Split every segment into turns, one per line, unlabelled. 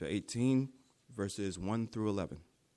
chapter 18, verses 1 through 11.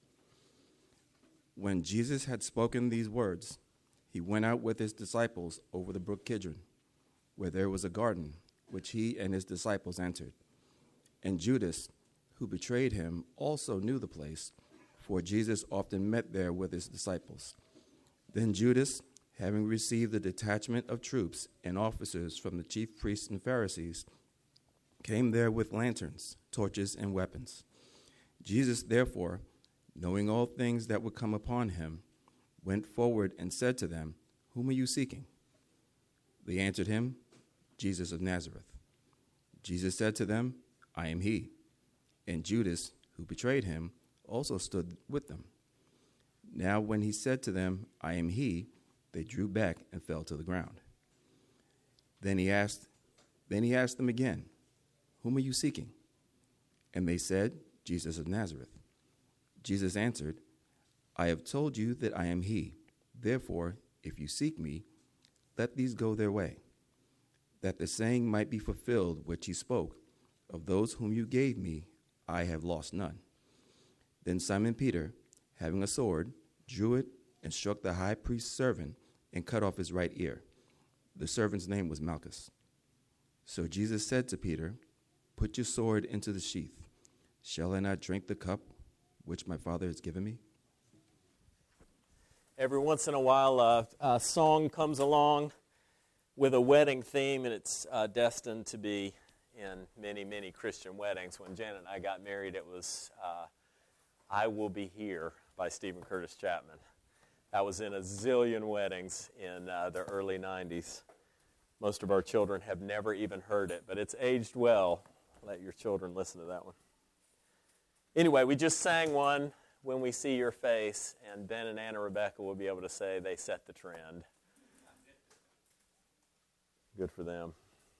When Jesus had spoken these words, he went out with his disciples over the brook Kidron, where there was a garden, which he and his disciples entered. And Judas, who betrayed him, also knew the place, for Jesus often met there with his disciples. Then Judas, having received a detachment of troops and officers from the chief priests and Pharisees, came there with lanterns, torches, and weapons. Jesus, therefore, knowing all things that would come upon him, went forward and said to them, "Whom are you seeking?" They answered him, "Jesus of Nazareth." Jesus said to them, "I am he." And Judas, who betrayed him, also stood with them. Now when he said to them, "I am he," they drew back and fell to the ground. Then he asked them again, "Whom are you seeking?" And they said, "Jesus of Nazareth." Jesus answered, "I have told you that I am he. Therefore, if you seek me, let these go their way, that the saying might be fulfilled which he spoke, of those whom you gave me, I have lost none." Then Simon Peter, having a sword, drew it and struck the high priest's servant and cut off his right ear. The servant's name was Malchus. So Jesus said to Peter, "Put your sword into the sheath. Shall I not drink the cup which my Father has given me?"
Every once in a while, a song comes along with a wedding theme, and it's destined to be in many, many Christian weddings. When Janet and I got married, it was "I Will Be Here" by Stephen Curtis Chapman. That was in a zillion weddings in the early 90s. Most of our children have never even heard it, but it's aged well. Let your children listen to that one. Anyway, we just sang one, "When We See Your Face," and Ben and Anna Rebecca will be able to say they set the trend. Good for them.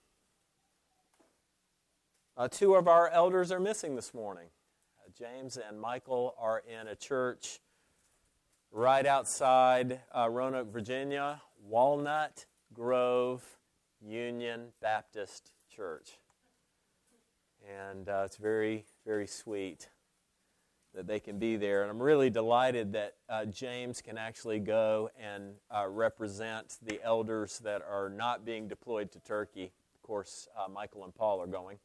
Two of our elders are missing this morning. James and Michael are in a church right outside Roanoke, Virginia, Walnut Grove Union Baptist Church. And it's very, very sweet that they can be there. And I'm really delighted that James can actually go and represent the elders that are not being deployed to Turkey. Of course, Michael and Paul are going.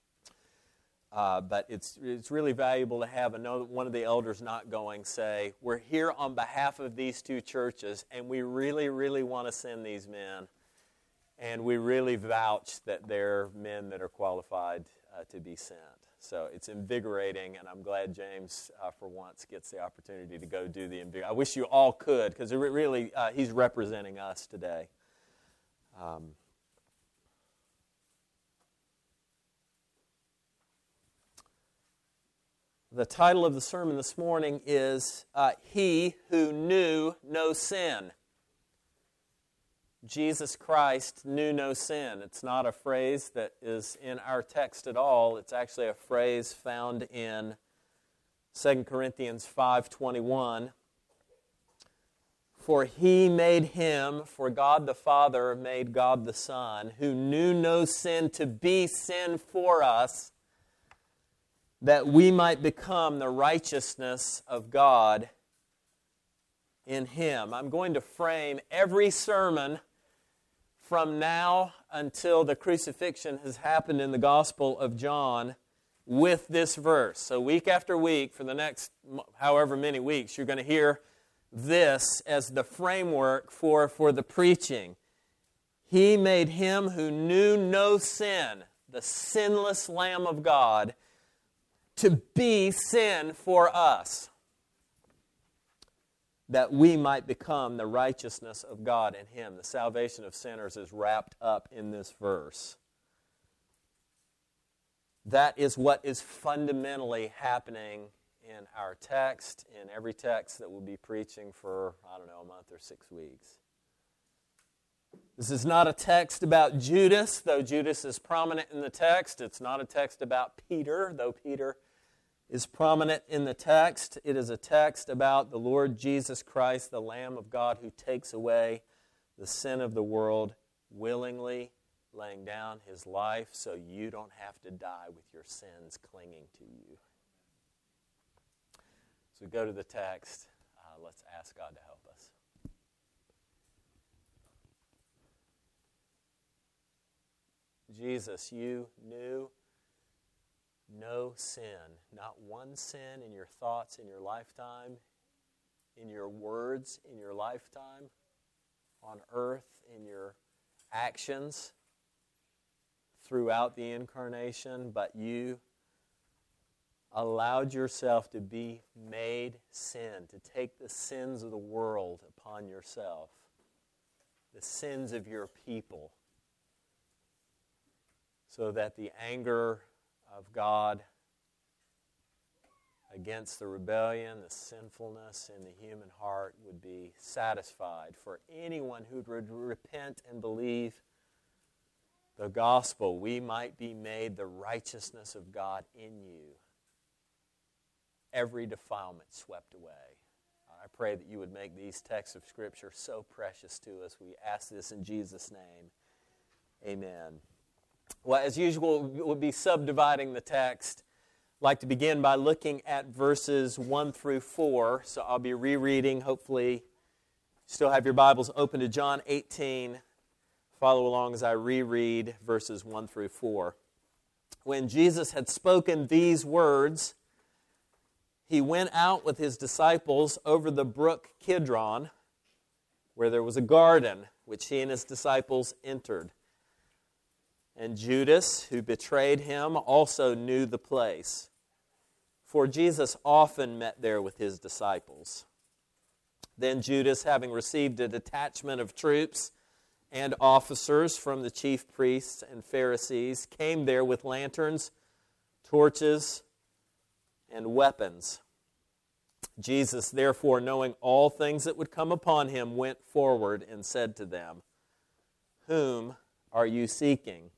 But it's really valuable to have one of the elders not going say, "We're here on behalf of these two churches, and we really, really want to send these men. And we really vouch that they're men that are qualified to be sent." So it's invigorating, and I'm glad James, for once, gets the opportunity to go do the invigorating. I wish you all could, because really, he's representing us today. The title of the sermon this morning is "He Who Knew No Sin." Jesus Christ knew no sin. It's not a phrase that is in our text at all. It's actually a phrase found in 2 Corinthians 5:21. "For he made him," for God the Father made God the Son, "who knew no sin to be sin for us, that we might become the righteousness of God in him." I'm going to frame every sermon from now until the crucifixion has happened in the Gospel of John with this verse. So week after week, for the next however many weeks, you're going to hear this as the framework for the preaching. He made him who knew no sin, the sinless Lamb of God, to be sin for us, that we might become the righteousness of God in him. The salvation of sinners is wrapped up in this verse. That is what is fundamentally happening in our text, in every text that we'll be preaching for, a month or 6 weeks. This is not a text about Judas, though Judas is prominent in the text. It's not a text about Peter, though Peter is prominent in the text. It is a text about the Lord Jesus Christ, the Lamb of God, who takes away the sin of the world willingly, laying down his life so you don't have to die with your sins clinging to you. So we go to the text. Let's ask God to help us. Jesus, you knew no sin, not one sin in your thoughts in your lifetime, in your words in your lifetime, on earth, in your actions throughout the incarnation, but you allowed yourself to be made sin, to take the sins of the world upon yourself, the sins of your people, so that the anger of God against the rebellion, the sinfulness in the human heart would be satisfied for anyone who would repent and believe the gospel. We might be made the righteousness of God in you. Every defilement swept away. I pray that you would make these texts of Scripture so precious to us. We ask this in Jesus' name. Amen. Well, as usual, we'll be subdividing the text. I'd like to begin by looking at verses 1 through 4. So I'll be rereading. Hopefully, you still have your Bibles open to John 18. Follow along as I reread verses 1 through 4. When Jesus had spoken these words, he went out with his disciples over the brook Kidron, where there was a garden, which he and his disciples entered. And Judas, who betrayed him, also knew the place, for Jesus often met there with his disciples. Then Judas, having received a detachment of troops and officers from the chief priests and Pharisees, came there with lanterns, torches, and weapons. Jesus, therefore, knowing all things that would come upon him, went forward and said to them, "Whom are you seeking?"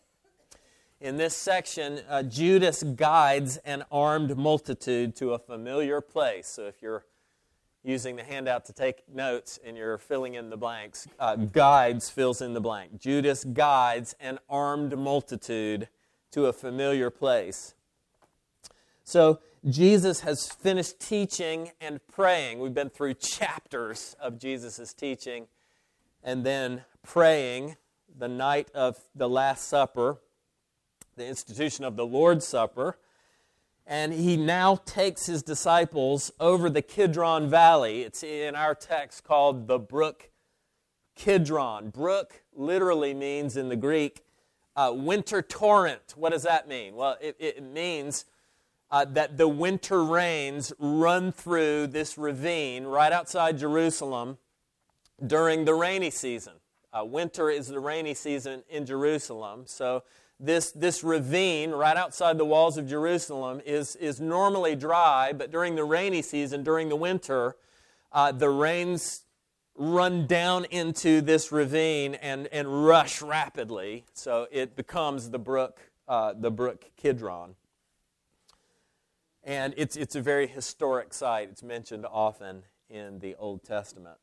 In this section, Judas guides an armed multitude to a familiar place. So if you're using the handout to take notes and you're filling in the blanks, guides fills in the blank. Judas guides an armed multitude to a familiar place. So Jesus has finished teaching and praying. We've been through chapters of Jesus' teaching and then praying the night of the Last Supper, the institution of the Lord's Supper, and he now takes his disciples over the Kidron Valley. It's in our text called the brook Kidron. Brook literally means in the Greek winter torrent. What does that mean? Well, it means that the winter rains run through this ravine right outside Jerusalem during the rainy season. Winter is the rainy season in Jerusalem, so this ravine right outside the walls of Jerusalem is normally dry, but during the rainy season, during the winter, the rains run down into this ravine and rush rapidly. So it becomes the brook Kidron. And it's a very historic site. It's mentioned often in the Old Testament.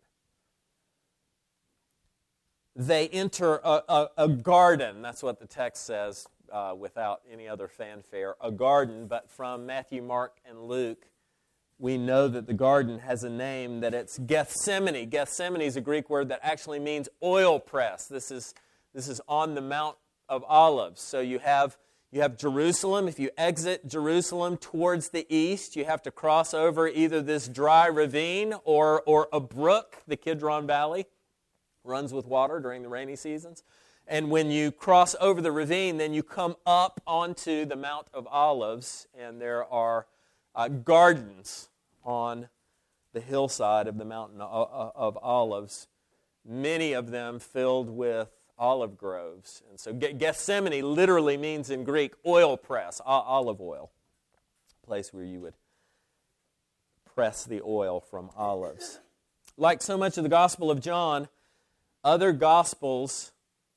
They enter a garden. That's what the text says without any other fanfare. A garden, but from Matthew, Mark, and Luke, we know that the garden has a name, that it's Gethsemane. Gethsemane is a Greek word that actually means oil press. This is on the Mount of Olives. So you have Jerusalem. If you exit Jerusalem towards the east, you have to cross over either this dry ravine or a brook, the Kidron Valley. Runs with water during the rainy seasons. And when you cross over the ravine, then you come up onto the Mount of Olives, and there are gardens on the hillside of the Mountain of Olives, many of them filled with olive groves. And so Gethsemane literally means in Greek oil press, olive oil, a place where you would press the oil from olives. Like so much of the Gospel of John, other Gospels,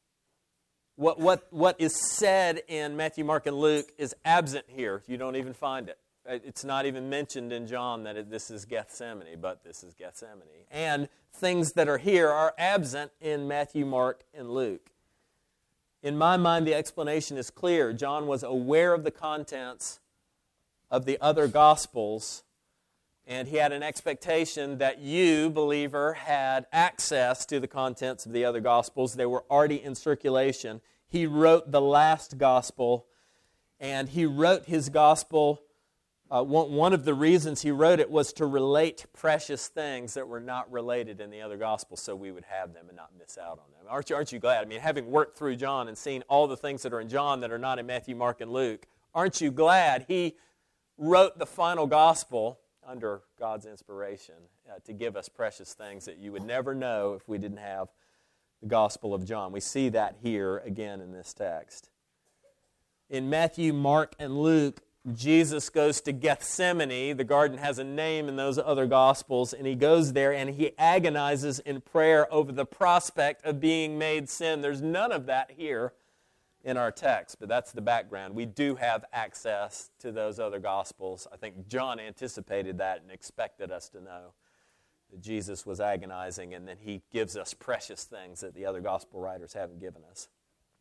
what is said in Matthew, Mark, and Luke is absent here. You don't even find it. It's not even mentioned in John that this is Gethsemane, but this is Gethsemane. And things that are here are absent in Matthew, Mark, and Luke. In my mind, the explanation is clear. John was aware of the contents of the other Gospels, and he had an expectation that you, believer, had access to the contents of the other Gospels. They were already in circulation. He wrote the last Gospel, and he wrote his Gospel. One of the reasons he wrote it was to relate precious things that were not related in the other Gospels so we would have them and not miss out on them. Aren't you glad? I mean, having worked through John and seen all the things that are in John that are not in Matthew, Mark, and Luke, aren't you glad he wrote the final Gospel under God's inspiration to give us precious things that you would never know if we didn't have the Gospel of John? We see that here again in this text. In Matthew, Mark, and Luke, Jesus goes to Gethsemane. The garden has a name in those other Gospels, and he goes there and he agonizes in prayer over the prospect of being made sin. There's none of that here in our text, but that's the background. We do have access to those other Gospels. I think John anticipated that and expected us to know that Jesus was agonizing, and then he gives us precious things that the other Gospel writers haven't given us.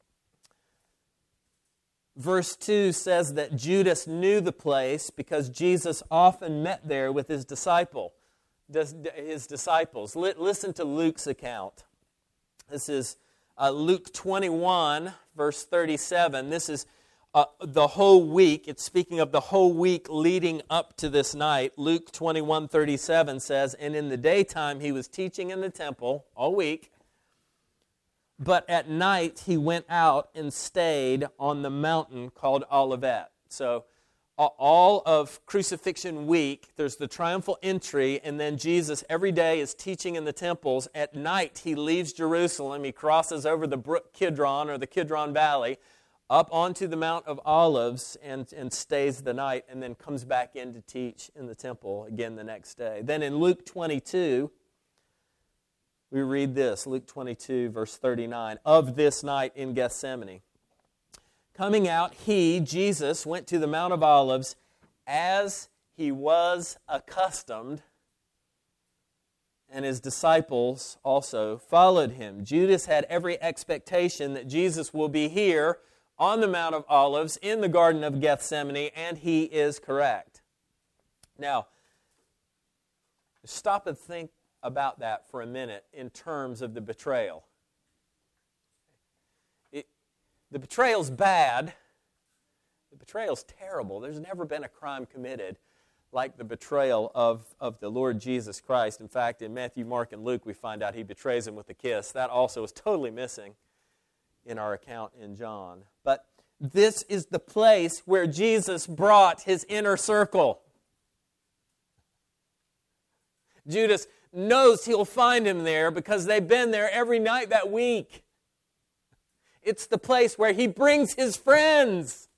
Verse 2 says that Judas knew the place because Jesus often met there with his disciples. Listen to Luke's account. This is Luke 21, verse 37. This is the whole week. It's speaking of the whole week leading up to this night. Luke 21:37 says, "And in the daytime he was teaching in the temple all week, but at night he went out and stayed on the mountain called Olivet." So all of crucifixion week, there's the triumphal entry, and then Jesus every day is teaching in the temples. At night he leaves Jerusalem. He crosses over the brook Kidron, or the Kidron Valley, up onto the Mount of Olives and stays the night, and then comes back in to teach in the temple again the next day. Then in Luke 22, we read this, Luke 22, verse 39, "Of this night in Gethsemane. Coming out, he, Jesus, went to the Mount of Olives as he was accustomed, and his disciples also followed him." Judas had every expectation that Jesus will be here on the Mount of Olives in the Garden of Gethsemane, and he is correct. Now, stop and think about that for a minute in terms of the betrayal. The betrayal's bad. The betrayal's terrible. There's never been a crime committed like the betrayal of the Lord Jesus Christ. In fact, in Matthew, Mark, and Luke, we find out he betrays him with a kiss. That also is totally missing in our account in John. But this is the place where Jesus brought his inner circle. Judas knows he'll find him there because they've been there every night that week. It's the place where he brings his friends.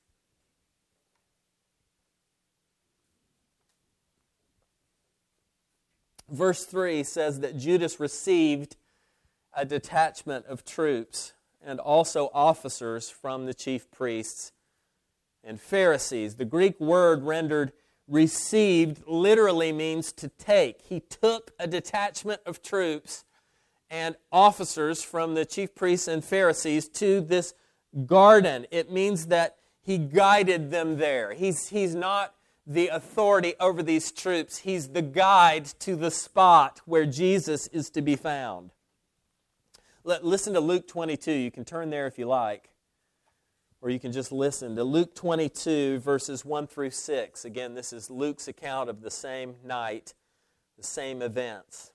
Verse 3 says that Judas received a detachment of troops and also officers from the chief priests and Pharisees. The Greek word rendered received literally means to take. He took a detachment of troops and officers from the chief priests and Pharisees to this garden. It means that he guided them there. He's not the authority over these troops. He's the guide to the spot where Jesus is to be found. Listen to Luke 22. You can turn there if you like, or you can just listen to Luke 22, verses 1 through 6. Again, this is Luke's account of the same night, the same events.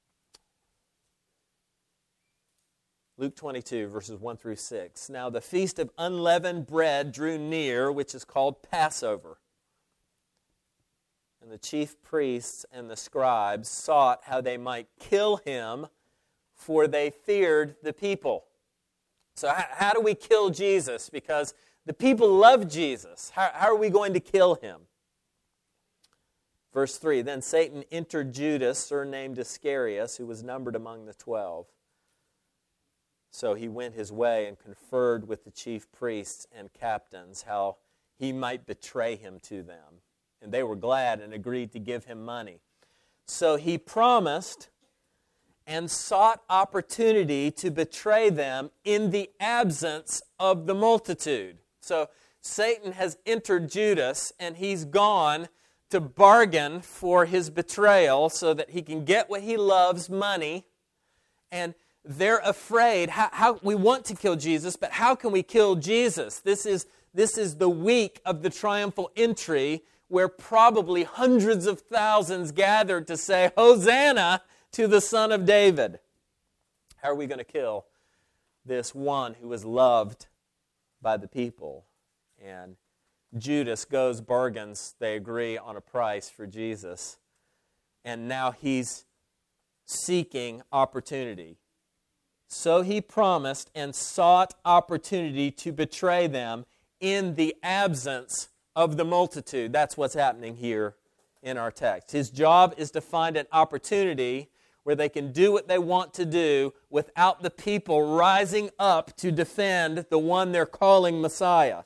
Luke 22, verses 1 through 6. "Now the feast of unleavened bread drew near, which is called Passover. And the chief priests and the scribes sought how they might kill him, for they feared the people." So how do we kill Jesus? Because the people love Jesus. How are we going to kill him? Verse 3, "Then Satan entered Judas, surnamed Iscariot, who was numbered among the 12. So he went his way and conferred with the chief priests and captains how he might betray him to them. And they were glad and agreed to give him money. So he promised, and sought opportunity to betray them in the absence of the multitude. So Satan has entered Judas, and he's gone to bargain for his betrayal so that he can get what he loves, money. And they're afraid. How we want to kill Jesus, but how can we kill Jesus? This is the week of the triumphal entry, where probably hundreds of thousands gathered to say, Hosanna to the Son of David. How are we going to kill this one who was loved by the people? And Judas goes, bargains, they agree on a price for Jesus. And now he's seeking opportunity. So he promised and sought opportunity to betray them in the absence of the multitude. That's what's happening here in our text. His job is to find an opportunity where they can do what they want to do without the people rising up to defend the one they're calling Messiah.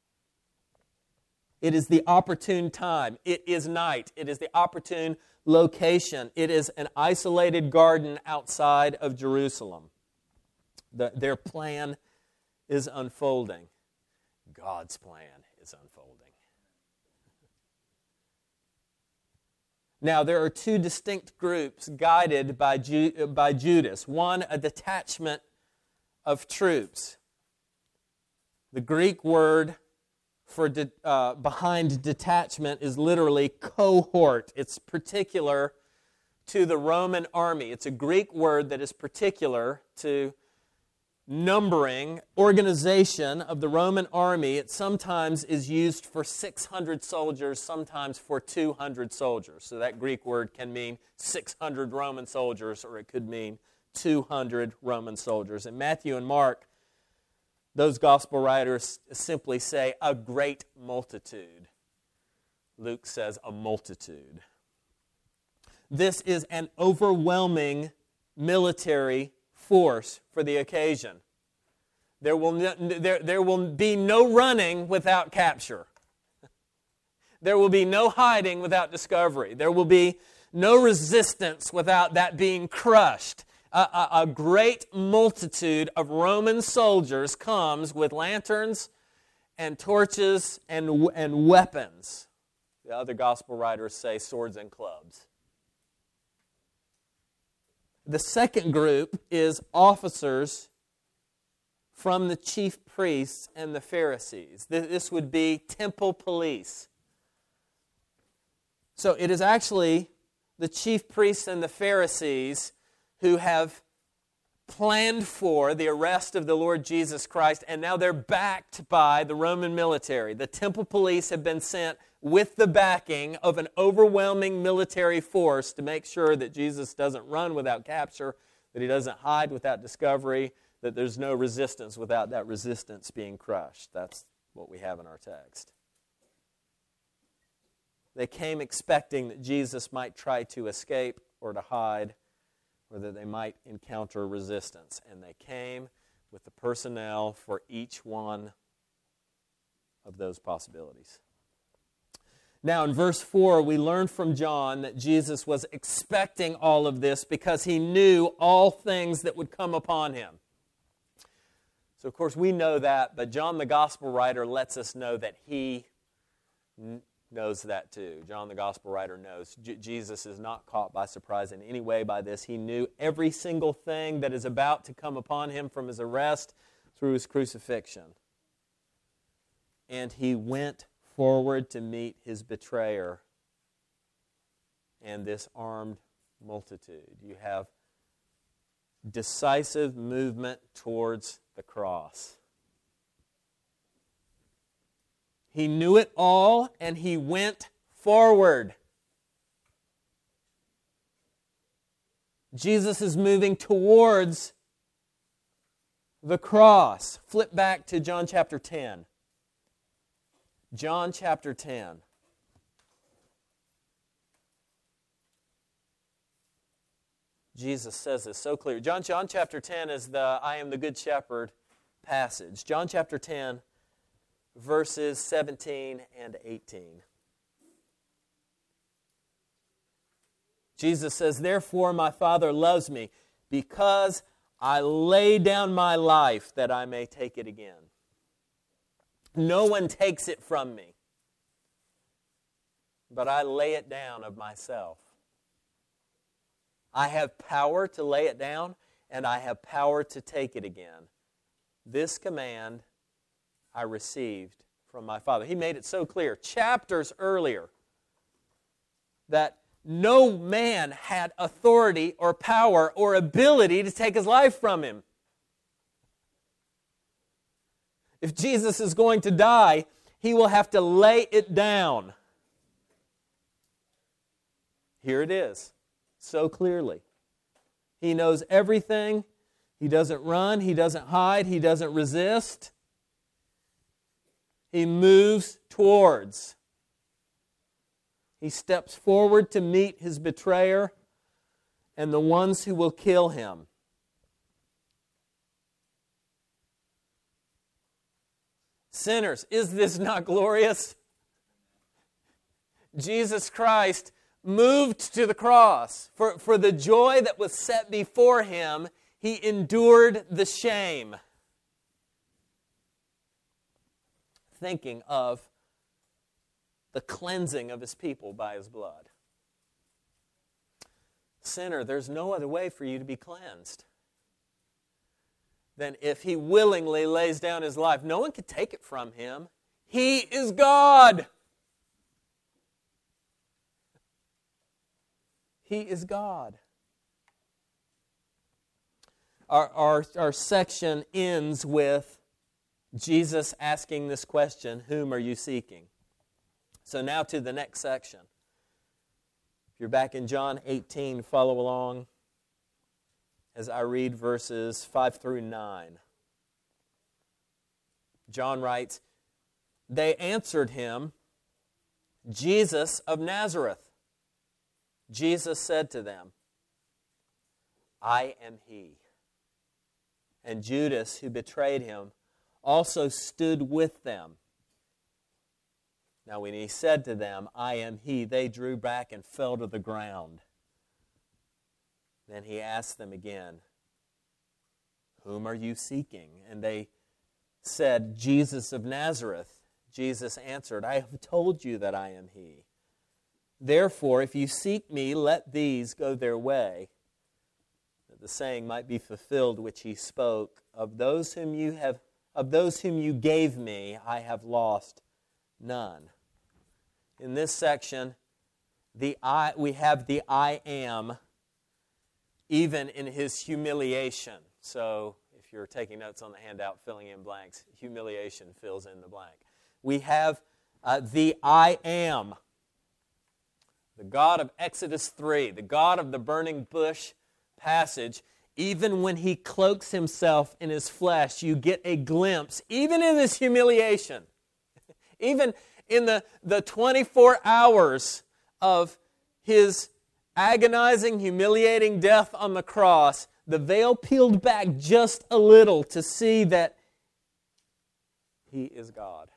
It is the opportune time. It is night. It is the opportune location. It is an isolated garden outside of Jerusalem. Their plan is unfolding. God's plan is unfolding. Now, there are two distinct groups guided by Judas. One, a detachment of troops. The Greek word for behind detachment is literally cohort. It's particular to the Roman army. It's a Greek word that is particular to numbering, organization of the Roman army. It sometimes is used for 600 soldiers, sometimes for 200 soldiers. So that Greek word can mean 600 Roman soldiers, or it could mean 200 Roman soldiers. In Matthew and Mark, those gospel writers simply say a great multitude. Luke says a multitude. This is an overwhelming military force for the occasion. There will be no running without capture. There will be no hiding without discovery. There will be no resistance without that being crushed. A great multitude of Roman soldiers comes with lanterns and torches and weapons. The other gospel writers say swords and clubs. The second group is officers from the chief priests and the Pharisees. This would be temple police. So it is actually the chief priests and the Pharisees who have planned for the arrest of the Lord Jesus Christ, and now they're backed by the Roman military. The temple police have been sent with the backing of an overwhelming military force to make sure that Jesus doesn't run without capture, that he doesn't hide without discovery, that there's no resistance without that resistance being crushed. That's what we have in our text. They came expecting that Jesus might try to escape or to hide, or that they might encounter resistance. And they came with the personnel for each one of those possibilities. Now, in verse 4, we learn from John that Jesus was expecting all of this because he knew all things that would come upon him. So, of course, we know that, but John the Gospel writer lets us know that he knows that too. John the Gospel writer knows. Jesus is not caught by surprise in any way by this. He knew every single thing that is about to come upon him from his arrest through his crucifixion. And he went forward to meet his betrayer and this armed multitude. You have decisive movement towards the cross. He knew it all, and he went forward. Jesus is moving towards the cross. Flip back to John chapter 10. John chapter 10. Jesus says this so clear. John chapter 10 is the I am the good shepherd passage. John chapter 10, verses 17 and 18. Jesus says, "Therefore my Father loves me, because I lay down my life that I may take it again. No one takes it from me, but I lay it down of myself. I have power to lay it down, and I have power to take it again. This command I received from my Father. He made it so clear, chapters earlier, that no man had authority or power or ability to take his life from him. If Jesus is going to die, he will have to lay it down. Here it is, so clearly. He knows everything. He doesn't run. He doesn't hide. He doesn't resist. He moves towards. He steps forward to meet his betrayer and the ones who will kill him. Sinners, is this not glorious? Jesus Christ moved to the cross. For the joy that was set before him, he endured the shame. Thinking of the cleansing of his people by his blood. Sinner, there's no other way for you to be cleansed than if he willingly lays down his life. No one can take it from him. He is God. He is God. Our section ends with Jesus asking this question, whom are you seeking? So now to the next section. If you're back in John 18, follow along as I read verses 5 through 9. John writes, they answered him, Jesus of Nazareth. Jesus said to them, I am he. And Judas, who betrayed him, also stood with them. Now when he said to them, I am he, they drew back and fell to the ground. Then he asked them again, whom are you seeking? And they said, Jesus of Nazareth. Jesus answered, I have told you that I am he. Therefore, if you seek me, let these go their way, that the saying might be fulfilled which he spoke, of those whom you gave me, I have lost none. In this section, we have the I am, even in his humiliation. So, if you're taking notes on the handout, filling in blanks, humiliation fills in the blank. We have the I am, the God of Exodus 3, the God of the burning bush passage. Even when he cloaks himself in his flesh, you get a glimpse, even in his humiliation, even in the 24 hours of his agonizing, humiliating death on the cross, the veil peeled back just a little to see that he is God.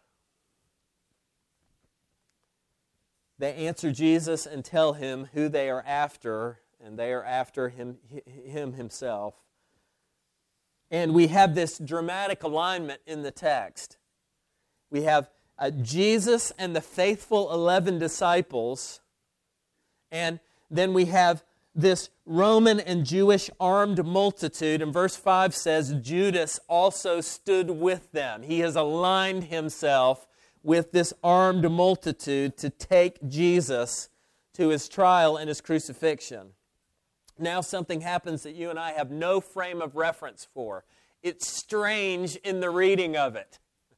They answer Jesus and tell him who they are after, and they are after him himself. And we have this dramatic alignment in the text. We have Jesus and the faithful 11 disciples, and then we have this Roman and Jewish armed multitude. And verse 5 says, Judas also stood with them. He has aligned himself with this armed multitude to take Jesus to his trial and his crucifixion. Now something happens that you and I have no frame of reference for. It's strange in the reading of it.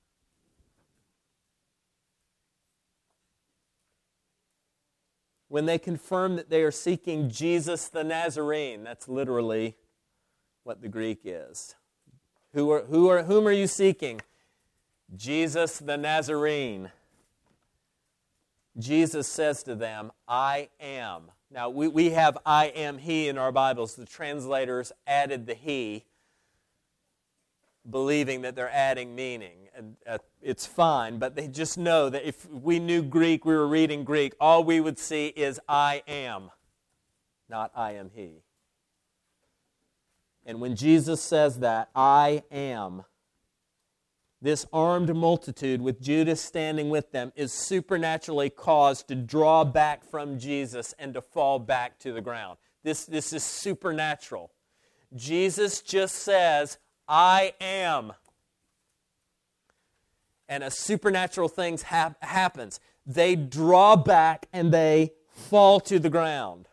When they confirm that they are seeking Jesus the Nazarene, that's literally what the Greek is. Whom are you seeking? Jesus the Nazarene. Jesus says to them, I am. Now, we have I am he in our Bibles. The translators added the he, believing that they're adding meaning. And it's fine, but they just know that if we knew Greek, we were reading Greek, all we would see is I am, not I am he. And when Jesus says that, I am, this armed multitude with Judas standing with them is supernaturally caused to draw back from Jesus and to fall back to the ground. This is supernatural. Jesus just says, I am. And a supernatural thing happens. They draw back and they fall to the ground.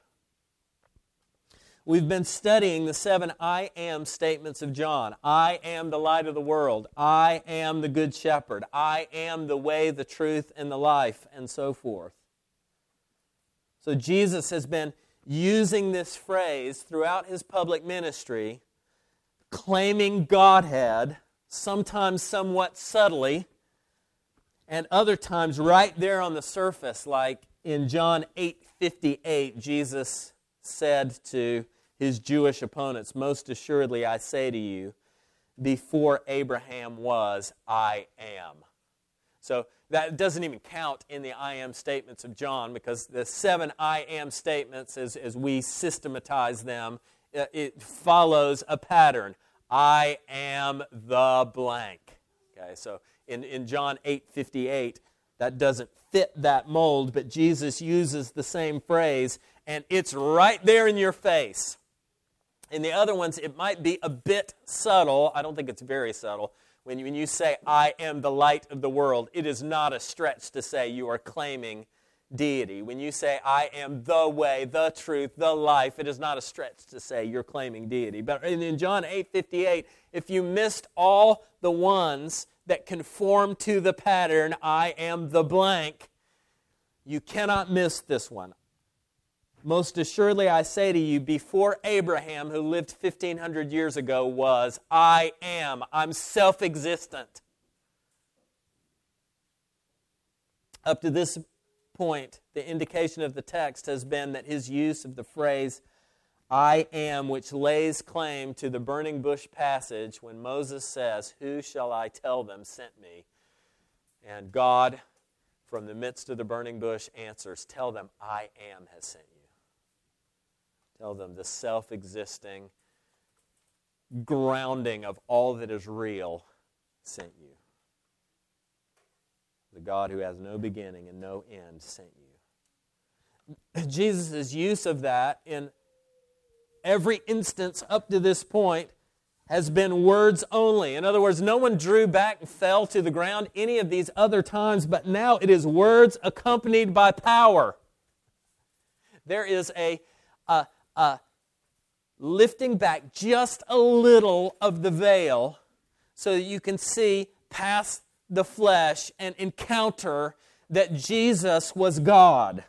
We've been studying the 7 I am statements of John. I am the light of the world. I am the good shepherd. I am the way, the truth, and the life, and so forth. So Jesus has been using this phrase throughout his public ministry, claiming Godhead, sometimes somewhat subtly, and other times right there on the surface, like in John 8:58, Jesus said to his Jewish opponents, most assuredly I say to you, before Abraham was, I am. So that doesn't even count in the I am statements of John, because the 7 I am statements, as we systematize them, it follows a pattern. I am the blank. Okay, so in John 8:58, that doesn't fit that mold, but Jesus uses the same phrase, and it's right there in your face. In the other ones, it might be a bit subtle. I don't think it's very subtle. When you say, I am the light of the world, it is not a stretch to say you are claiming deity. When you say, I am the way, the truth, the life, it is not a stretch to say you're claiming deity. But in John 8:58, if you missed all the ones that conform to the pattern, I am the blank, you cannot miss this one. Most assuredly I say to you, before Abraham, who lived 1,500 years ago, was, I am. I'm self-existent. Up to this point, the indication of the text has been that his use of the phrase, I am, which lays claim to the burning bush passage when Moses says, who shall I tell them sent me? And God, from the midst of the burning bush, answers, tell them, I am has sent you. Tell them the self-existing grounding of all that is real sent you. The God who has no beginning and no end sent you. Jesus' use of that in every instance up to this point has been words only. In other words, no one drew back and fell to the ground any of these other times, but now it is words accompanied by power. There is a lifting back just a little of the veil so that you can see past the flesh and encounter that Jesus was God.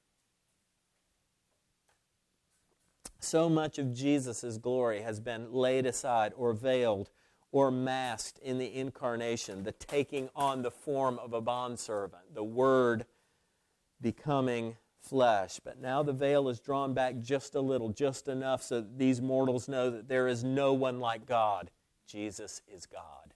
So much of Jesus' glory has been laid aside or veiled or masked in the incarnation, the taking on the form of a bondservant, the Word becoming flesh. But now the veil is drawn back just a little, just enough so that these mortals know that there is no one like God. Jesus is God.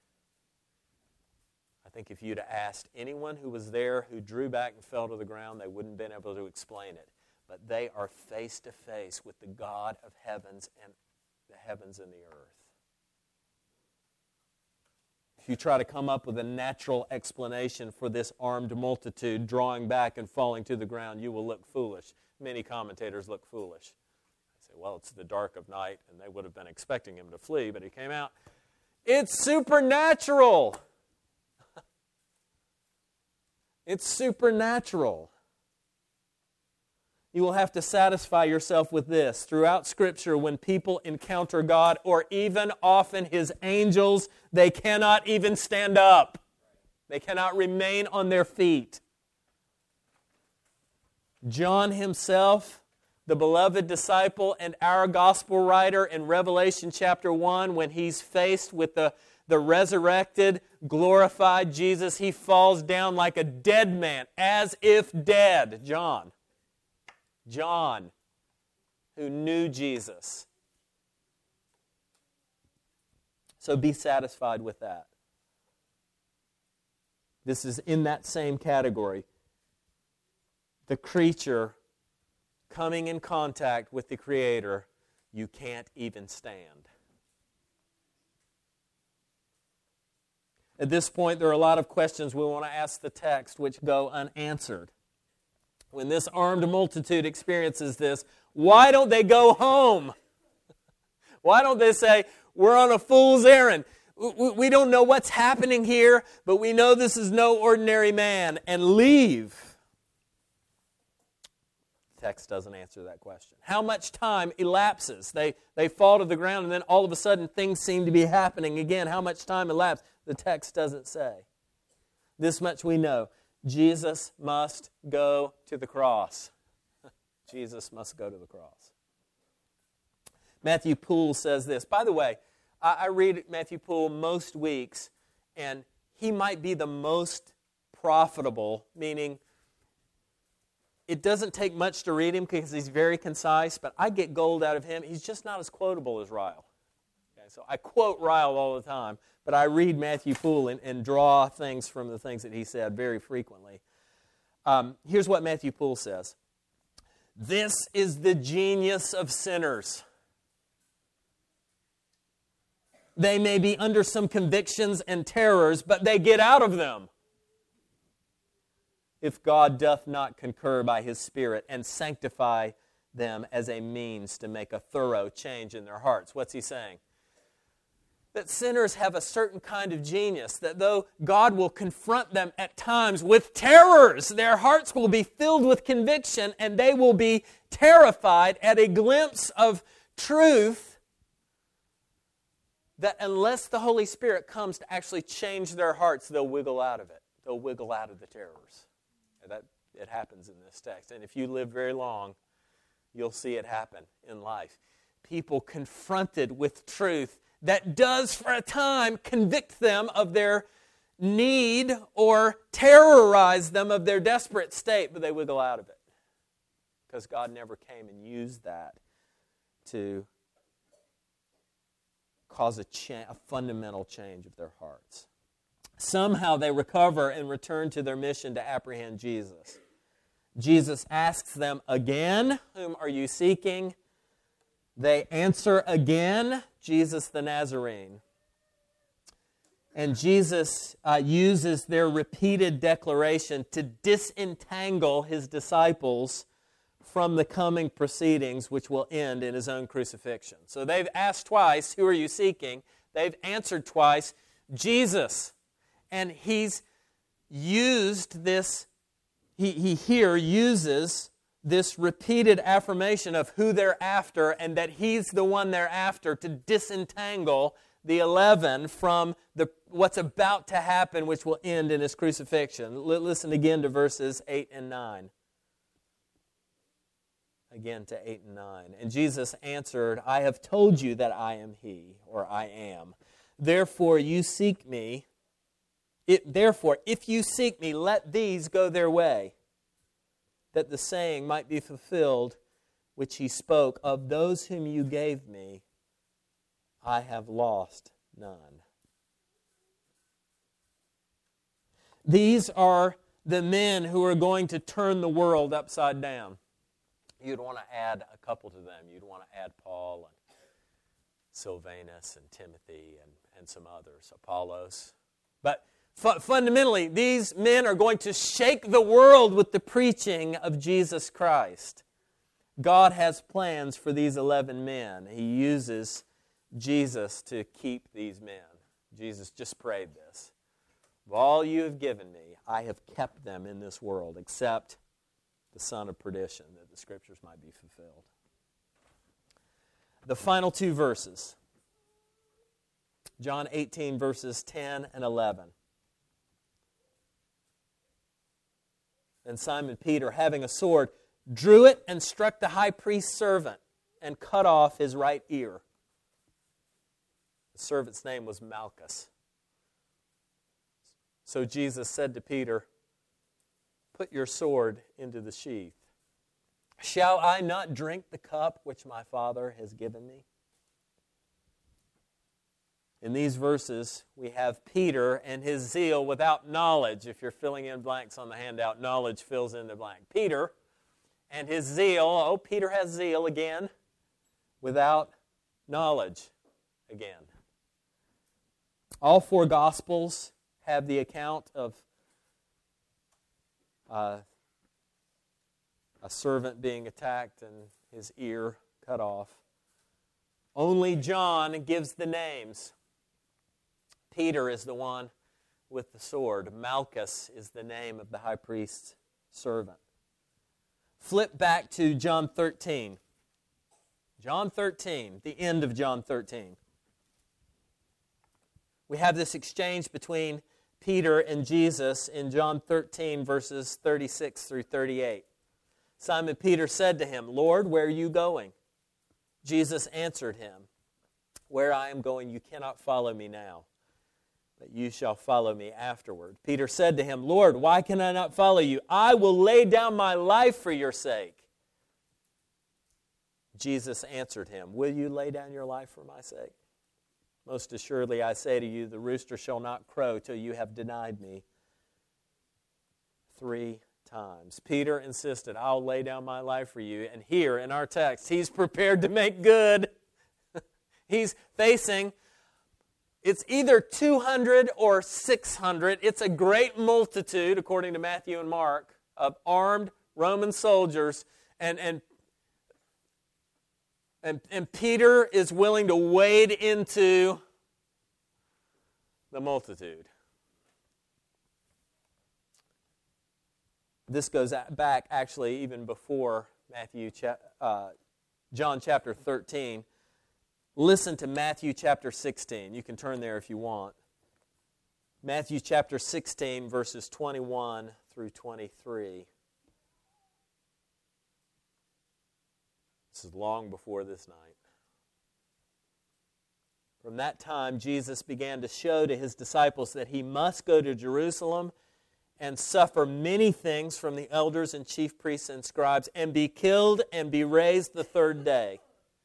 I think if you'd have asked anyone who was there who drew back and fell to the ground, they wouldn't have been able to explain it. But they are face to face with the God of heavens and the heavens and the earth. If you try to come up with a natural explanation for this armed multitude drawing back and falling to the ground, you will look foolish. Many commentators look foolish. They say, well, it's the dark of night, and they would have been expecting him to flee, but he came out. It's supernatural. It's supernatural. You will have to satisfy yourself with this. Throughout Scripture, when people encounter God, or even often His angels, they cannot even stand up. They cannot remain on their feet. John himself, the beloved disciple and our gospel writer in Revelation chapter 1, when he's faced with the resurrected, glorified Jesus, he falls down like a dead man, as if dead. John, who knew Jesus. So be satisfied with that. This is in that same category. The creature coming in contact with the Creator you can't even stand. At this point, there are a lot of questions we want to ask the text which go unanswered. When this armed multitude experiences this, why don't they go home? Why don't they say, we're on a fool's errand? We don't know what's happening here, but we know this is no ordinary man, and leave? The text doesn't answer that question. How much time elapses? They fall to the ground, and then all of a sudden things seem to be happening again. How much time elapsed? The text doesn't say. This much we know. Jesus must go to the cross. Jesus must go to the cross. Matthew Poole says this. By the way, I read Matthew Poole most weeks, and he might be the most profitable, meaning it doesn't take much to read him because he's very concise, but I get gold out of him. He's just not as quotable as Ryle. Okay, so I quote Ryle all the time, but I read Matthew Poole and draw things from the things that he said very frequently. Here's what Matthew Poole says. This is the genius of sinners. They may be under some convictions and terrors, but they get out of them, if God doth not concur by His Spirit and sanctify them as a means to make a thorough change in their hearts. What's he saying? That sinners have a certain kind of genius, that though God will confront them at times with terrors, their hearts will be filled with conviction and they will be terrified at a glimpse of truth, that unless the Holy Spirit comes to actually change their hearts, they'll wiggle out of it. They'll wiggle out of the terrors. It happens in this text. And if you live very long, you'll see it happen in life. People confronted with truth that does for a time convict them of their need or terrorize them of their desperate state, but they wiggle out of it. Because God never came and used that to cause a fundamental change of their hearts. Somehow they recover and return to their mission to apprehend Jesus. Jesus asks them again, whom are you seeking? They answer again, Jesus the Nazarene. And Jesus uses their repeated declaration to disentangle His disciples from the coming proceedings, which will end in His own crucifixion. So they've asked twice, who are you seeking? They've answered twice, Jesus. And He's used this, he here uses this repeated affirmation of who they're after and that He's the one they're after to disentangle the 11 from what's about to happen, which will end in His crucifixion. Listen again to verses 8 and 9. Again to 8 and 9. And Jesus answered, I have told you that I am He, or I am. Therefore you seek me. Therefore, if you seek me, let these go their way, that the saying might be fulfilled which He spoke, of those whom you gave me, I have lost none. These are the men who are going to turn the world upside down. You'd want to add a couple to them. You'd want to add Paul and Silvanus and Timothy and some others, Apollos. But fundamentally, these men are going to shake the world with the preaching of Jesus Christ. God has plans for these 11 men. He uses Jesus to keep these men. Jesus just prayed this. Of all you have given me, I have kept them in this world, except the son of perdition, that the Scriptures might be fulfilled. The final two verses. John 18, verses 10 and 11. And Simon Peter, having a sword, drew it and struck the high priest's servant and cut off his right ear. The servant's name was Malchus. So Jesus said to Peter, put your sword into the sheath. Shall I not drink the cup which my Father has given me? In these verses, we have Peter and his zeal without knowledge. If you're filling in blanks on the handout, knowledge fills in the blank. Peter and his zeal, Peter has zeal again, without knowledge again. All four Gospels have the account of a servant being attacked and his ear cut off. Only John gives the names. Peter is the one with the sword. Malchus is the name of the high priest's servant. Flip back to John 13. John 13, the end of John 13. We have this exchange between Peter and Jesus in John 13, verses 36 through 38. Simon Peter said to him, "Lord, where are you going?" Jesus answered him, "Where I am going you cannot follow me now, but you shall follow me afterward." Peter said to him, "Lord, why can I not follow you? I will lay down my life for your sake." Jesus answered him, "Will you lay down your life for my sake? Most assuredly I say to you, the rooster shall not crow till you have denied me 3 times." Peter insisted, "I'll lay down my life for you." And here in our text, he's prepared to make good. He's facing, it's either 200 or 600. It's a great multitude, according to Matthew and Mark, of armed Roman soldiers. And Peter is willing to wade into the multitude. This goes back actually even before John chapter 13. Listen to Matthew chapter 16. You can turn there if you want. Matthew chapter 16, verses 21 through 23. This is long before this night. From that time, Jesus began to show to his disciples that he must go to Jerusalem and suffer many things from the elders and chief priests and scribes, and be killed and be raised the 3rd day.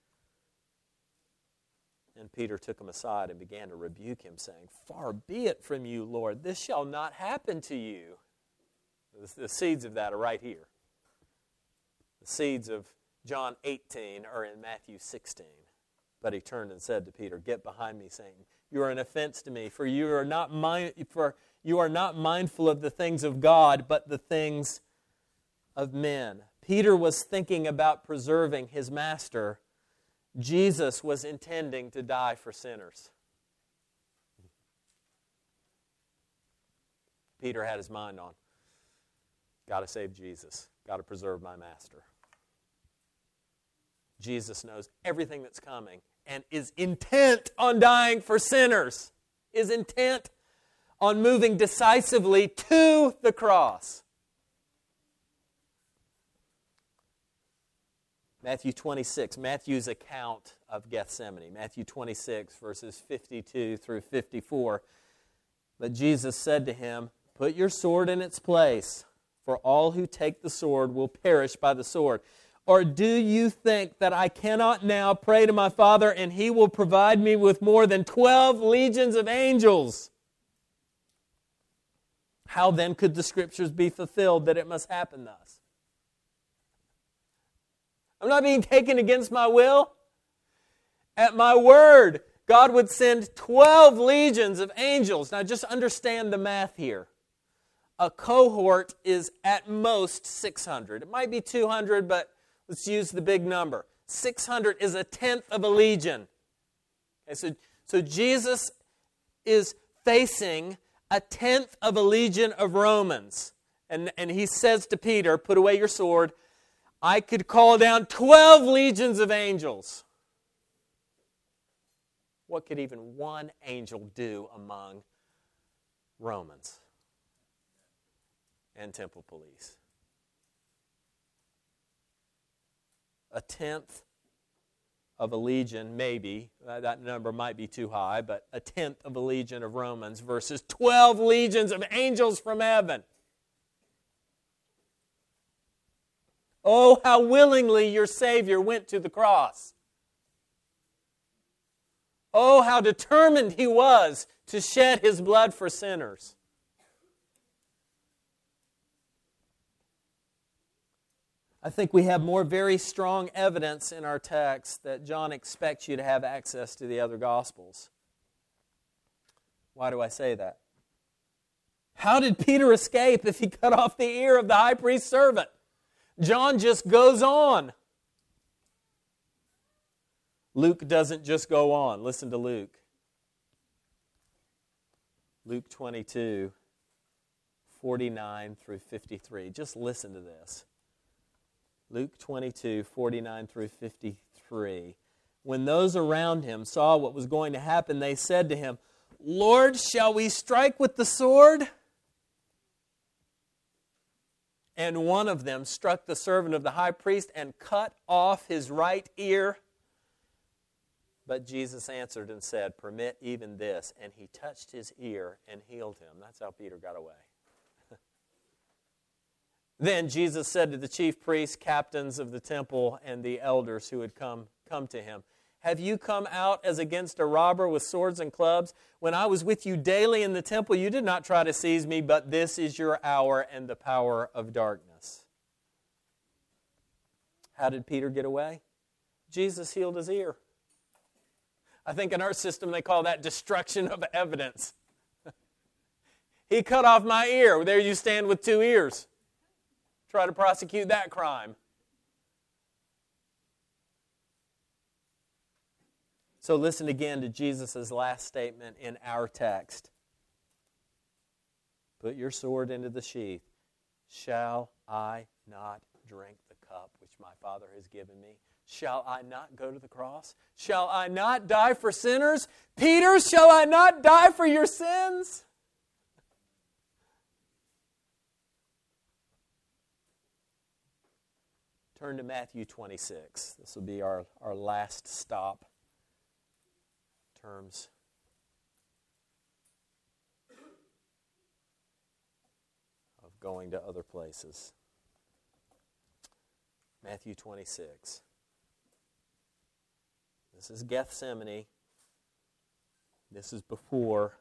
And Peter took him aside and began to rebuke him, saying, "Far be it from you, Lord, this shall not happen to you." The seeds of that are right here. The seeds of John 18 are in Matthew 16. But he turned and said to Peter, "Get behind me, Satan. You are an offense to me, for you are not mindful of the things of God, but the things of men." Peter was thinking about preserving his master. Jesus was intending to die for sinners. Peter had his mind on, got to save Jesus, got to preserve my master. Jesus knows everything that's coming and is intent on dying for sinners, is intent on moving decisively to the cross. Matthew 26, Matthew's account of Gethsemane. Matthew 26, verses 52 through 54. But Jesus said to him, "Put your sword in its place, for all who take the sword will perish by the sword. Or do you think that I cannot now pray to my Father, and He will provide me with more than 12 legions of angels? How then could the Scriptures be fulfilled that it must happen thus?" I'm not being taken against my will. At my word, God would send 12 legions of angels. Now just understand the math here. A cohort is at most 600. It might be 200, but let's use the big number. 600 is a tenth of a legion. Okay, so Jesus is facing a tenth of a legion of Romans. And he says to Peter, "Put away your sword. I could call down 12 legions of angels." What could even one angel do among Romans and temple police? A tenth of a legion, maybe, that number might be too high, but a tenth of a legion of Romans versus 12 legions of angels from heaven. Oh, how willingly your Savior went to the cross. Oh, how determined He was to shed His blood for sinners. I think we have more very strong evidence in our text that John expects you to have access to the other Gospels. Why do I say that? How did Peter escape if he cut off the ear of the high priest's servant? John just goes on. Luke doesn't just go on. Listen to Luke. Luke 22, 49 through 53. Just listen to this. Luke 22, 49 through 53. When those around him saw what was going to happen, they said to him, "Lord, shall we strike with the sword?" And one of them struck the servant of the high priest and cut off his right ear. But Jesus answered and said, "Permit even this." And he touched his ear and healed him. That's how Peter got away. Then Jesus said to the chief priests, captains of the temple, and the elders who had come to him, "Have you come out as against a robber with swords and clubs? When I was with you daily in the temple, you did not try to seize me, but this is your hour and the power of darkness." How did Peter get away? Jesus healed his ear. I think in our system they call that destruction of evidence. He cut off my ear. There you stand with two ears. Try to prosecute that crime. So listen again to Jesus' last statement in our text. Put your sword into the sheath. Shall I not drink the cup which my Father has given me? Shall I not go to the cross? Shall I not die for sinners? Peter, shall I not die for your sins? Turn to Matthew 26. This will be our last stop in terms of going to other places. Matthew 26. This is Gethsemane. This is before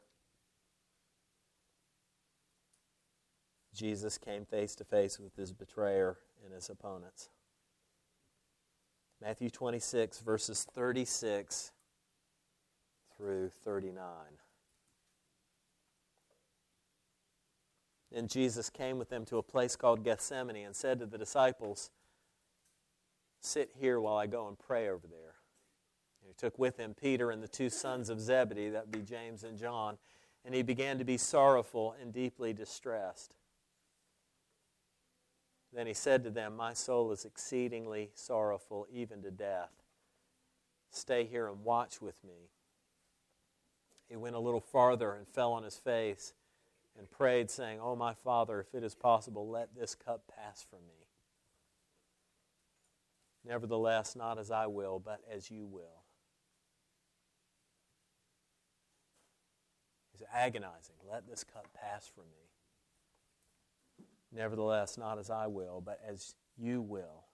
Jesus came face to face with his betrayer and his opponents. Matthew 26, verses 36 through 39. Then Jesus came with them to a place called Gethsemane and said to the disciples, "Sit here while I go and pray over there." And he took with him Peter and the two sons of Zebedee, that would be James and John, and he began to be sorrowful and deeply distressed. Then he said to them, "My soul is exceedingly sorrowful, even to death. Stay here and watch with me." He went a little farther and fell on his face and prayed, saying, "Oh, my Father, if it is possible, let this cup pass from me. Nevertheless, not as I will, but as you will." He's agonizing. "Let this cup pass from me. Nevertheless, not as I will, but as you will."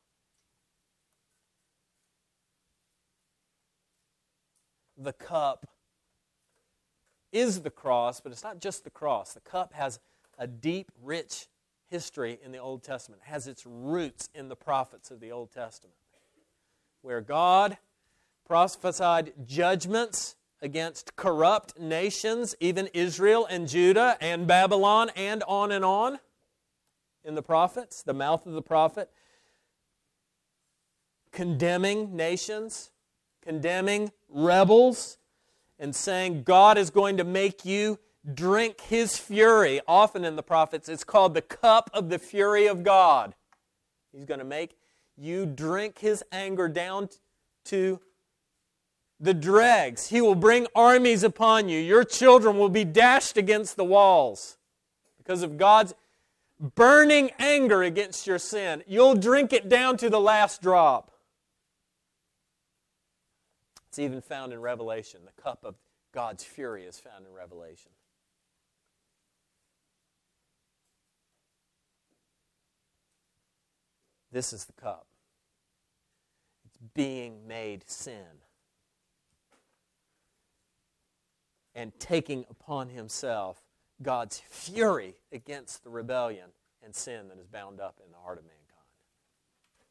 The cup is the cross, but it's not just the cross. The cup has a deep, rich history in the Old Testament. It has its roots in the prophets of the Old Testament, where God prophesied judgments against corrupt nations, even Israel and Judah and Babylon, and on in the prophets, the mouth of the prophet, condemning nations, condemning rebels, and saying God is going to make you drink His fury. Often in the prophets, it's called the cup of the fury of God. He's going to make you drink His anger down to the dregs. He will bring armies upon you. Your children will be dashed against the walls because of God's burning anger against your sin. You'll drink it down to the last drop. It's even found in Revelation. The cup of God's fury is found in Revelation. This is the cup. It's being made sin and taking upon Himself God's fury against the rebellion and sin that is bound up in the heart of mankind.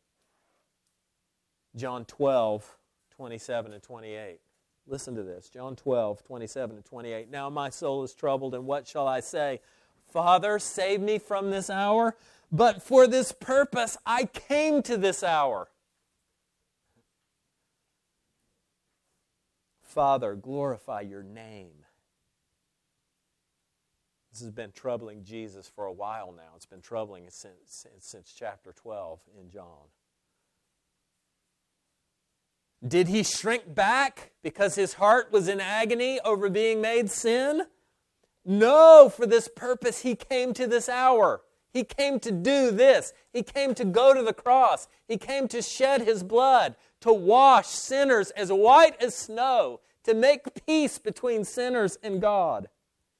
John 12, 27 and 28. Listen to this. John 12, 27 and 28. Now my soul is troubled, and what shall I say? Father, save me from this hour. But for this purpose I came to this hour. Father, glorify your name. This has been troubling Jesus for a while now. It's been troubling since chapter 12 in John. Did he shrink back because his heart was in agony over being made sin? No, for this purpose he came to this hour. He came to do this. He came to go to the cross. He came to shed his blood, to wash sinners as white as snow, to make peace between sinners and God.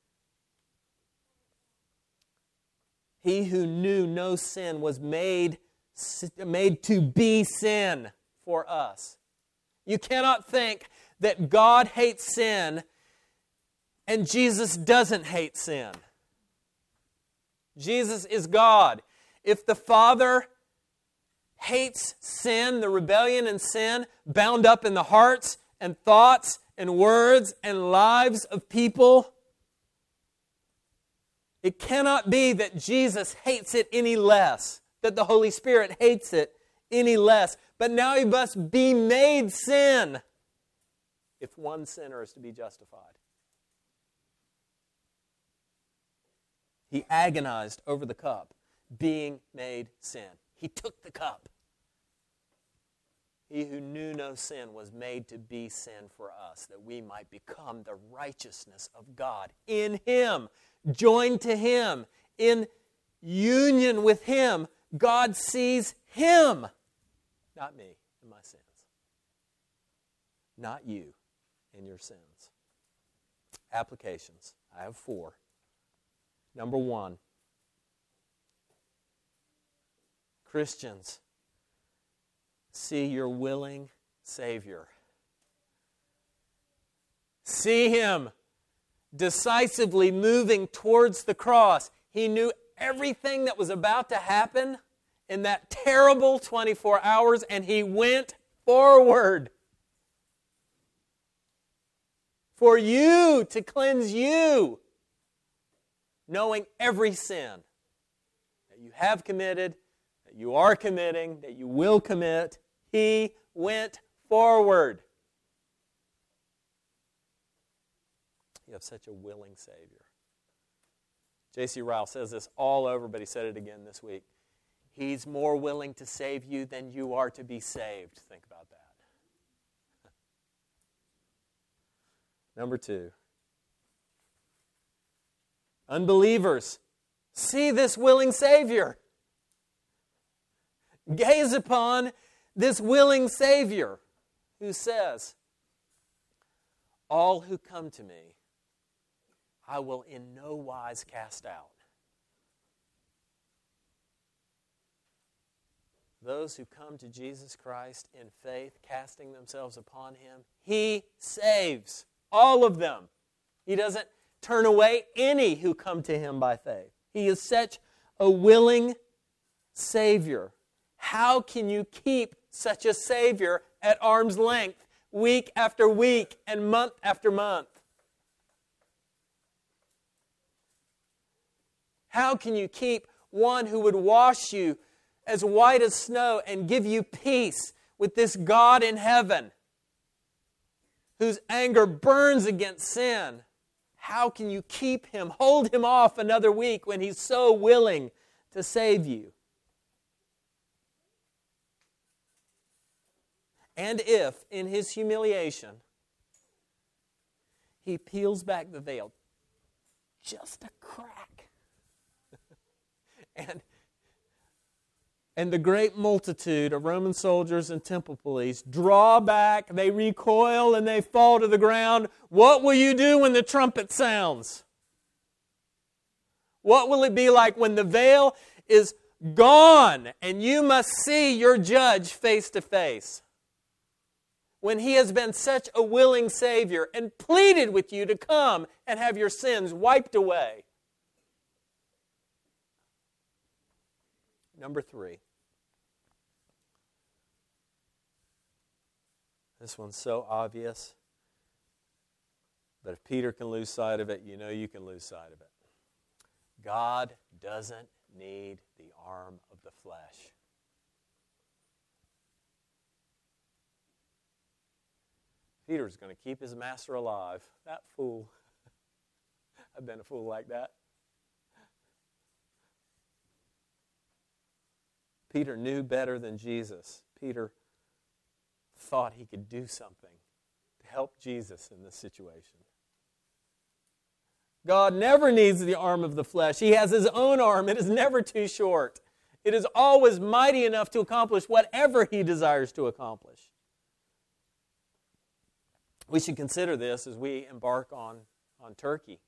He who knew no sin was made to be sin for us. You cannot think that God hates sin and Jesus doesn't hate sin. Jesus is God. If the Father hates sin, the rebellion and sin bound up in the hearts and thoughts and words and lives of people, it cannot be that Jesus hates it any less, that the Holy Spirit hates it any less. But now he must be made sin if one sinner is to be justified. He agonized over the cup, being made sin. He took the cup. He who knew no sin was made to be sin for us, that we might become the righteousness of God in Him, joined to Him, in union with Him. God sees Him, not me and my sins, not you and your sins. Applications. I have 4. Number 1, Christians, see your willing Savior. See Him decisively moving towards the cross. He knew everything that was about to happen in that terrible 24 hours, and He went forward for you, to cleanse you, knowing every sin that you have committed, that you are committing, that you will commit. He went forward. You have such a willing Savior. J.C. Ryle says this all over, but he said it again this week. He's more willing to save you than you are to be saved. Think about that. Number 2. Unbelievers, see this willing Savior. Gaze upon this willing Savior who says, all who come to me, I will in no wise cast out. Those who come to Jesus Christ in faith, casting themselves upon Him, He saves all of them. He doesn't turn away any who come to Him by faith. He is such a willing Savior. How can you keep such a Savior at arm's length week after week and month after month? How can you keep one who would wash you as white as snow and give you peace with this God in heaven whose anger burns against sin? How can you keep Him, hold Him off another week when He's so willing to save you? And if, in His humiliation, He peels back the veil just a crack, and the great multitude of Roman soldiers and temple police draw back, they recoil, and they fall to the ground, what will you do when the trumpet sounds? What will it be like when the veil is gone and you must see your judge face to face? When He has been such a willing Savior and pleaded with you to come and have your sins wiped away. Number 3. This one's so obvious. But if Peter can lose sight of it, you know you can lose sight of it. God doesn't need the arm of the flesh. Peter's going to keep his master alive. That fool. I've been a fool like that. Peter knew better than Jesus. Peter thought he could do something to help Jesus in this situation. God never needs the arm of the flesh. He has His own arm. It is never too short. It is always mighty enough to accomplish whatever He desires to accomplish. We should consider this as we embark on Turkey.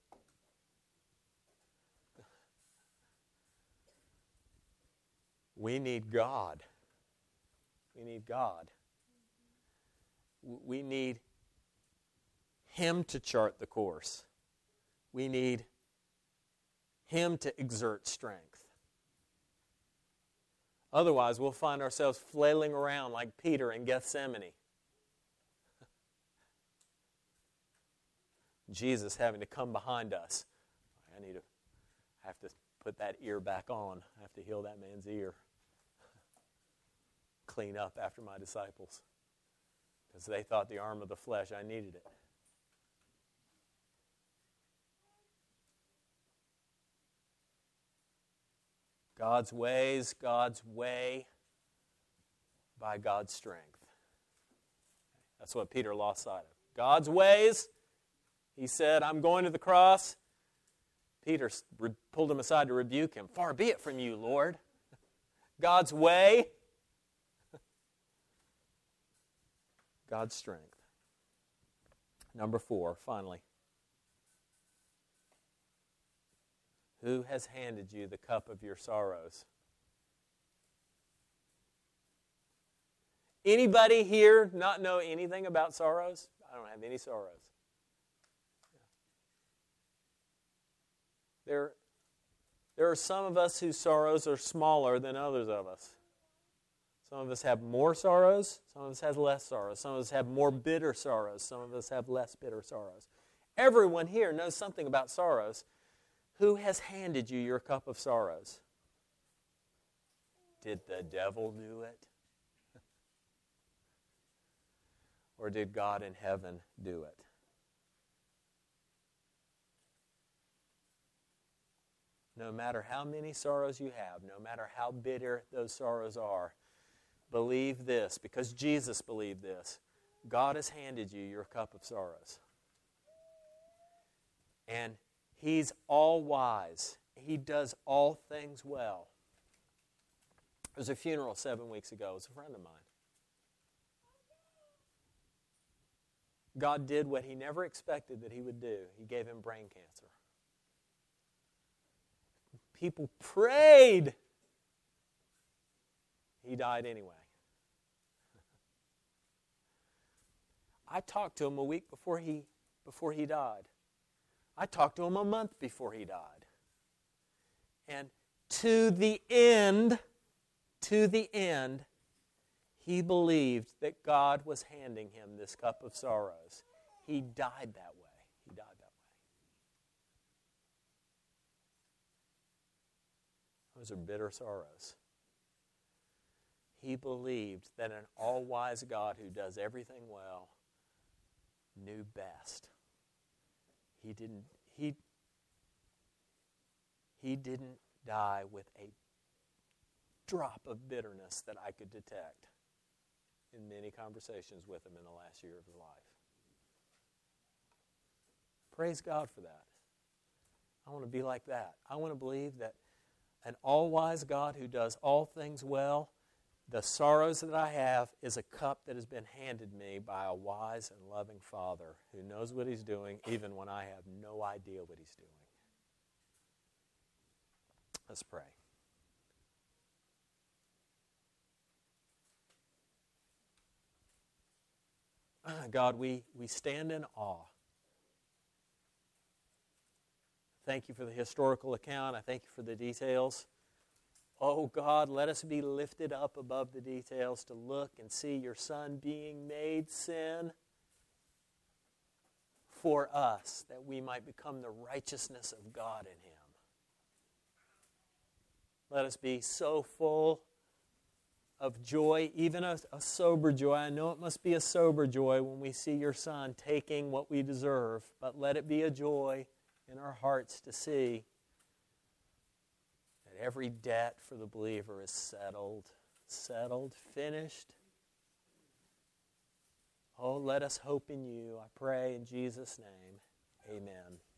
We need God. We need God. We need Him to chart the course. We need Him to exert strength. Otherwise, we'll find ourselves flailing around like Peter in Gethsemane. Jesus having to come behind us. I have to put that ear back on. I have to heal that man's ear. Clean up after my disciples. Because they thought the arm of the flesh, I needed it. God's ways, God's way, by God's strength. That's what Peter lost sight of. God's ways, he said, I'm going to the cross. Peter pulled him aside to rebuke him. Far be it from you, Lord. God's way, God's strength. Number 4, finally. Who has handed you the cup of your sorrows? Anybody here not know anything about sorrows? I don't have any sorrows. There are some of us whose sorrows are smaller than others of us. Some of us have more sorrows. Some of us have less sorrows. Some of us have more bitter sorrows. Some of us have less bitter sorrows. Everyone here knows something about sorrows. Who has handed you your cup of sorrows? Did the devil do it? Or did God in heaven do it? No matter how many sorrows you have, no matter how bitter those sorrows are, believe this, because Jesus believed this. God has handed you your cup of sorrows. And He's all wise. He does all things well. There was a funeral 7 weeks ago. It was a friend of mine. God did what He never expected that He would do. He gave him brain cancer. People prayed. He died anyway. I talked to him a week before he died. I talked to him a month before he died. And to the end, he believed that God was handing him this cup of sorrows. He died that way. Those are bitter sorrows. He believed that an all-wise God who does everything well knew best. He didn't die with a drop of bitterness that I could detect in many conversations with him in the last year of his life. Praise God for that. I want to be like that. I want to believe that an all-wise God who does all things well, the sorrows that I have is a cup that has been handed me by a wise and loving Father who knows what He's doing even when I have no idea what He's doing. Let's pray. God, we stand in awe. Thank You for the historical account. I thank You for the details. Oh God, let us be lifted up above the details to look and see your Son being made sin for us, that we might become the righteousness of God in him. Let us be so full of joy, even a sober joy. I know it must be a sober joy when we see your Son taking what we deserve, but let it be a joy in our hearts to see that every debt for the believer is settled, finished. Oh, let us hope in you. I pray in Jesus' name. Amen.